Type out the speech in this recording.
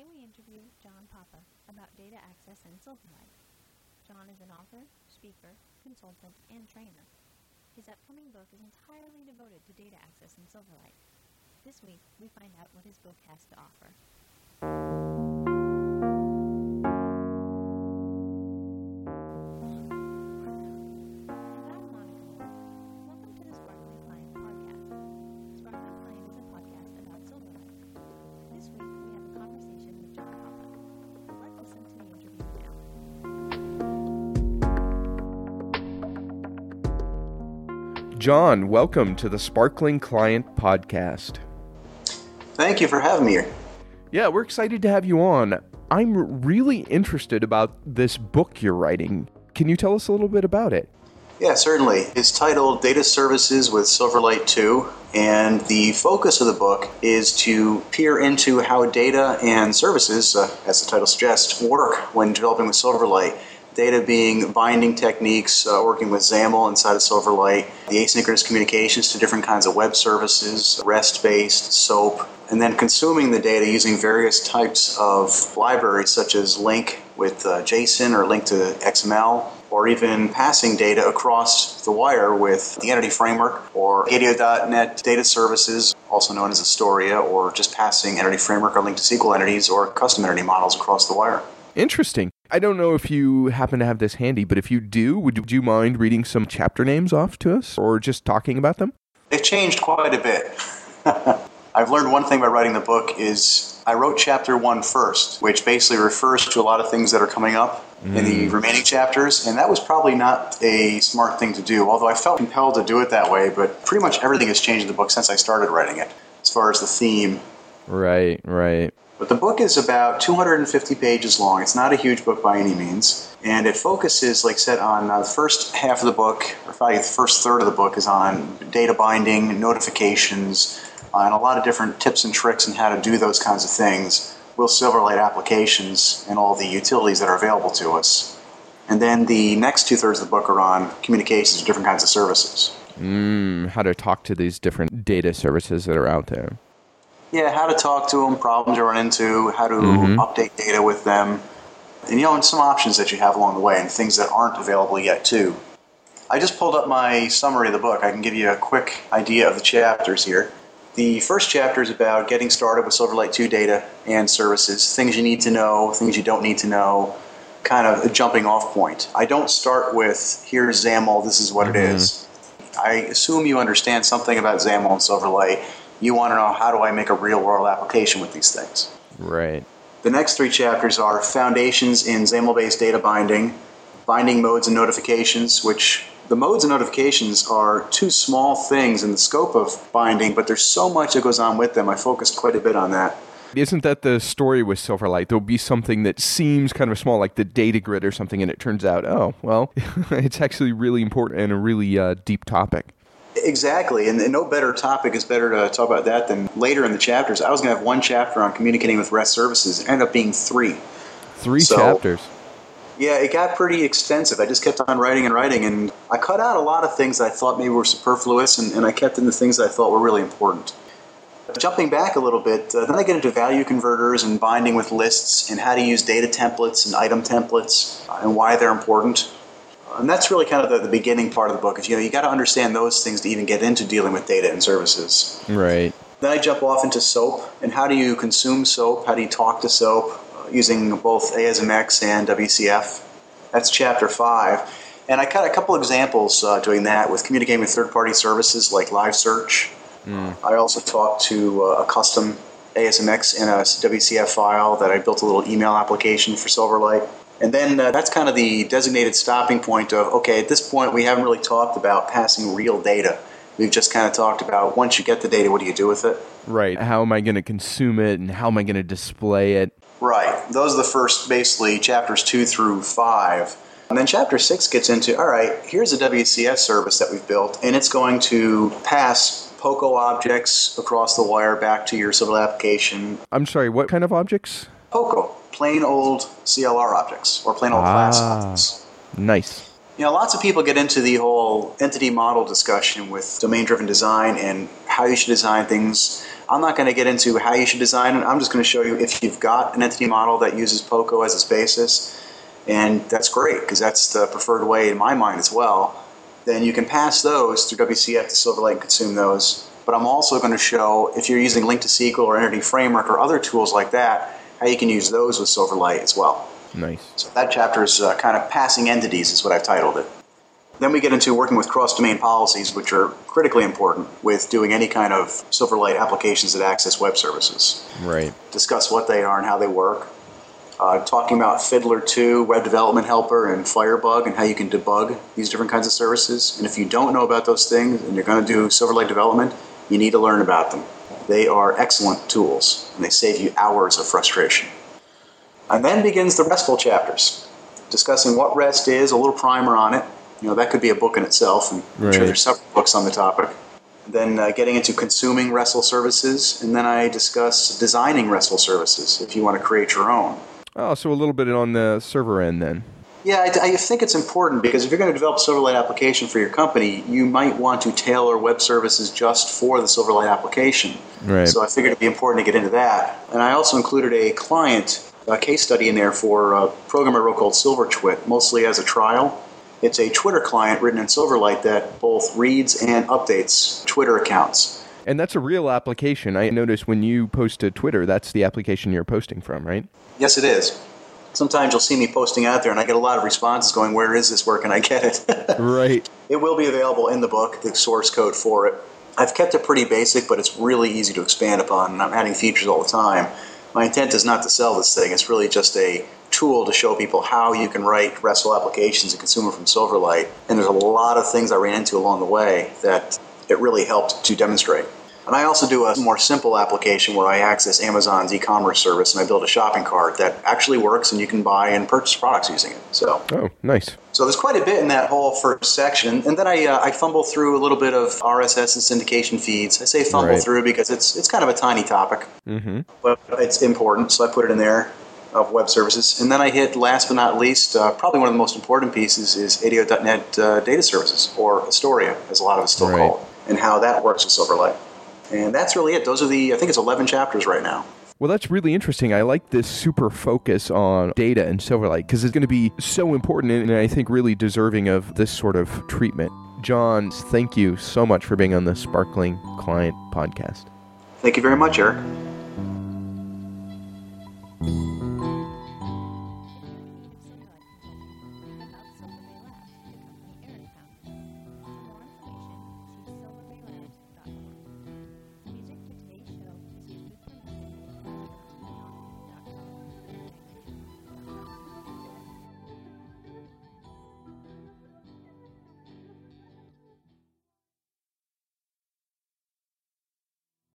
Today we interview John Papa about data access and Silverlight. John is an author, speaker, consultant, and trainer. His upcoming book is entirely devoted to data access and Silverlight. This week, we find out what his book has to offer. John, welcome to the Sparkling Client Podcast. Thank you for having me here. Yeah, we're excited to have you on. I'm really interested about this book you're writing. Can you tell us a little bit about it? Yeah, certainly. It's titled Data Services with Silverlight 2, and the focus of the book is to peer into how data and services, as the title suggests, work when developing with Silverlight. Data being binding techniques, working with XAML inside of Silverlight, the asynchronous communications to different kinds of web services, REST-based, SOAP, and then consuming the data using various types of libraries such as LINQ with JSON or LINQ to XML, or even passing data across the wire with the Entity Framework or ADO.NET Data Services, also known as Astoria, or just passing Entity Framework or LINQ to SQL entities or custom entity models across the wire. Interesting. I don't know if you happen to have this handy, but if you do, would you mind reading some chapter names off to us or just talking about them? They've changed quite a bit. I've learned one thing by writing the book is I wrote chapter 1 first, which basically refers to a lot of things that are coming up in the remaining chapters, and that was probably not a smart thing to do, although I felt compelled to do it that way, but pretty much everything has changed in the book since I started writing it, as far as the theme. Right. But the book is about 250 pages long. It's not a huge book by any means. And it focuses, like I said, on the first half of the book, or probably the first third of the book is on data binding, notifications, and a lot of different tips and tricks on how to do those kinds of things with Silverlight applications and all the utilities that are available to us. And then the next two-thirds of the book are on communications with different kinds of services. How to talk to these different data services that are out there. Yeah, how to talk to them, problems you run into, how to update data with them, and some options that you have along the way and things that aren't available yet too. I just pulled up my summary of the book. I can give you a quick idea of the chapters here. The first chapter is about getting started with Silverlight 2 data and services, things you need to know, things you don't need to know, kind of a jumping off point. I don't start with, here's XAML, this is what it is. I assume you understand something about XAML and Silverlight. You want to know, how do I make a real-world application with these things? Right. The next three chapters are foundations in XAML-based data binding, binding modes and notifications, which the modes and notifications are two small things in the scope of binding, but there's so much that goes on with them. I focused quite a bit on that. Isn't that the story with Silverlight? There'll be something that seems kind of small, like the data grid or something, and it turns out, oh, well, it's actually really important and a really deep topic. Exactly, and no better topic is better to talk about that than later in the chapters. I was going to have one chapter on communicating with REST services. It ended up being three. Three chapters. Yeah, it got pretty extensive. I just kept on writing, and I cut out a lot of things that I thought maybe were superfluous, and I kept in the things that I thought were really important. Jumping back a little bit, then I get into value converters and binding with lists and how to use data templates and item templates and why they're important. And that's really kind of the beginning part of the book is, you got to understand those things to even get into dealing with data and services. Right. Then I jump off into SOAP and how do you consume SOAP? How do you talk to SOAP using both ASMX and WCF? That's chapter 5. And I cut a couple examples doing that with communicating with third-party services like LiveSearch. I also talked to a custom ASMX and a WCF file that I built a little email application for Silverlight. And then that's kind of the designated stopping point of, okay, at this point we haven't really talked about passing real data. We've just kind of talked about once you get the data, what do you do with it? Right. How am I going to consume it and how am I going to display it? Right. Those are the first, basically, chapters 2 through 5. And then chapter 6 gets into, all right, here's a WCF service that we've built, and it's going to pass POCO objects across the wire back to your Silverlight application. I'm sorry, what kind of objects? POCO, plain old CLR objects, or plain old class objects. Nice. Lots of people get into the whole entity model discussion with domain-driven design and how you should design things. I'm not going to get into how you should design it. I'm just going to show you if you've got an entity model that uses POCO as its basis, and that's great because that's the preferred way in my mind as well. Then you can pass those through WCF to Silverlight and consume those. But I'm also going to show if you're using Link to SQL or Entity Framework or other tools like that, how you can use those with Silverlight as well. Nice. So that chapter is kind of passing entities is what I've titled it. Then we get into working with cross-domain policies, which are critically important with doing any kind of Silverlight applications that access web services. Right. Discuss what they are and how they work. Talking about Fiddler 2, Web Development Helper, and Firebug, and how you can debug these different kinds of services. And if you don't know about those things and you're going to do Silverlight development, you need to learn about them. They are excellent tools, and they save you hours of frustration. And then begins the RESTful chapters, discussing what REST is, a little primer on it. That could be a book in itself, and I'm sure there's several books on the topic. Then getting into consuming RESTful services, and then I discuss designing RESTful services if you want to create your own. Oh, so a little bit on the server end then. Yeah, I think it's important because if you're going to develop a Silverlight application for your company, you might want to tailor web services just for the Silverlight application. Right. So I figured it'd be important to get into that. And I also included a client case study in there for a program I wrote called SilverTwit, mostly as a trial. It's a Twitter client written in Silverlight that both reads and updates Twitter accounts. And that's a real application. I noticed when you post to Twitter, that's the application you're posting from, right? Yes, it is. Sometimes you'll see me posting out there, and I get a lot of responses going, where is this? Where can I get it? Right. It will be available in the book, the source code for it. I've kept it pretty basic, but it's really easy to expand upon, and I'm adding features all the time. My intent is not to sell this thing. It's really just a tool to show people how you can write RESTful applications and consume it from Silverlight. And there's a lot of things I ran into along the way that it really helped to demonstrate. And I also do a more simple application where I access Amazon's e-commerce service and I build a shopping cart that actually works and you can buy and purchase products using it. Oh, nice. So there's quite a bit in that whole first section. And then I fumble through a little bit of RSS and syndication feeds. I say fumble through because it's kind of a tiny topic. Mm-hmm. But it's important, so I put it in there of web services. And then I hit, last but not least, probably one of the most important pieces is ADO.NET Data Services, or Astoria, as a lot of it's still called, and how that works with Silverlight. And that's really it. Those are I think it's 11 chapters right now. Well, that's really interesting. I like this super focus on data and Silverlight because it's going to be so important and I think really deserving of this sort of treatment. John, thank you so much for being on the Sparkling Client podcast. Thank you very much, Eric.